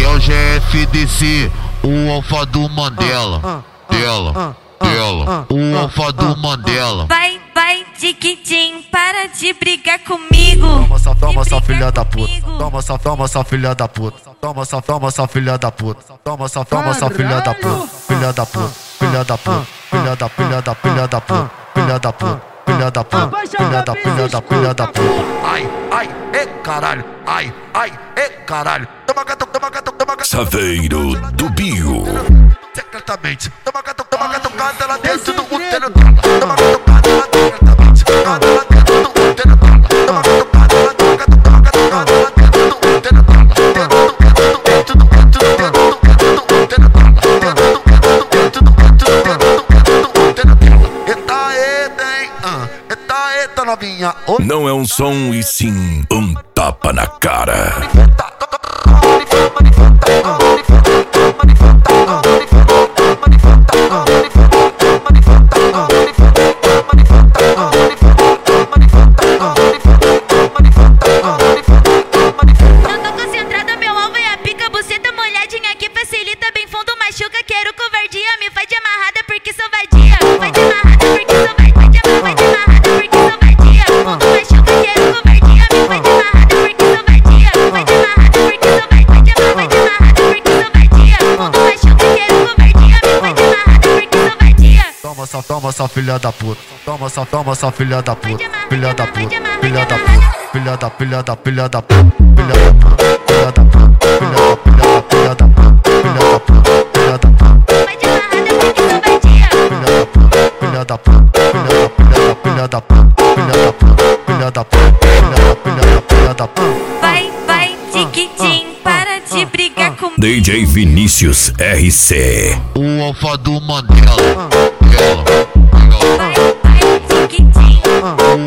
é o GFDC, o alfa do Mandela. Dela, o alfa do Mandela. Vai, tiquitim, para de brigar comigo. Toma essa filha da puta. Toma essa filha da puta. Toma essa filha da puta. Toma essa filha da puta. Filha da puta. Filha da puta. Filha da filha da filha da puta. Filha da puta. Filha da puta. Filha da puta. Ai, caralho. Ai, caralho. Toma gato. Saveiro do Bio. Secretamente. Toma catucada lá dentro do útero dela. Toma catucada lá secretamente. Catucada lá dentro do útero dela. Toma catucada lá dentro do útero dela. Dentro do útero dela. Eita novinha. Não é um som e sim um tapa na cara. Toma essa filha da puta. Toma essa filha da puta. Filha da puta. Filha da puta. Filha da filha da filha da puta. Filha da puta. Filha da puta. Filha da puta. Filha da puta. Filha da puta. Filha da puta. Filha da puta. Filha da puta. Filha da puta. Vai, tiquitim, para de brigar comigo. DJ Vinícius RC. O alfa do Mandela. Vai, tiquitim. O